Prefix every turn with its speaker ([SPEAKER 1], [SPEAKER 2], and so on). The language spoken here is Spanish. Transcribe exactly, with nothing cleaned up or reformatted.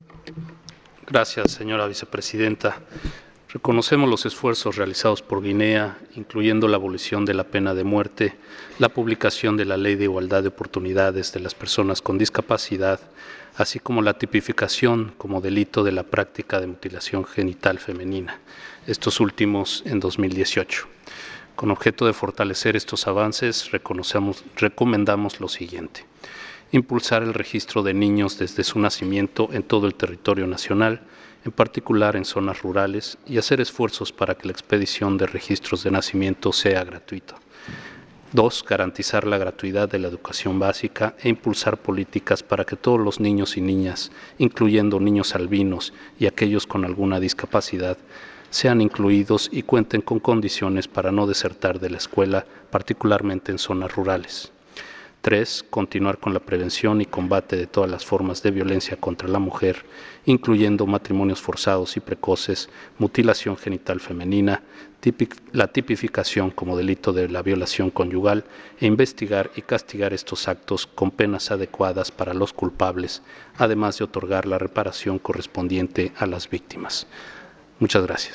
[SPEAKER 1] Gracias, señora vicepresidenta. Reconocemos los esfuerzos realizados por Guinea, incluyendo la abolición de la pena de muerte, la publicación de la Ley de Igualdad de Oportunidades de las Personas con Discapacidad, así como la tipificación como delito de la práctica de mutilación genital femenina, estos últimos en dos mil dieciocho. Con objeto de fortalecer estos avances, reconocemos, recomendamos lo siguiente: impulsar el registro de niños desde su nacimiento en todo el territorio nacional, en particular en zonas rurales, y hacer esfuerzos para que la expedición de registros de nacimiento sea gratuita. Dos, garantizar la gratuidad de la educación básica e impulsar políticas para que todos los niños y niñas, incluyendo niños albinos y aquellos con alguna discapacidad, sean incluidos y cuenten con condiciones para no desertar de la escuela, particularmente en zonas rurales. Tres, continuar con la prevención y combate de todas las formas de violencia contra la mujer, incluyendo matrimonios forzados y precoces, mutilación genital femenina, tipic, la tipificación como delito de la violación conyugal e investigar y castigar estos actos con penas adecuadas para los culpables, además de otorgar la reparación correspondiente a las víctimas. Muchas gracias.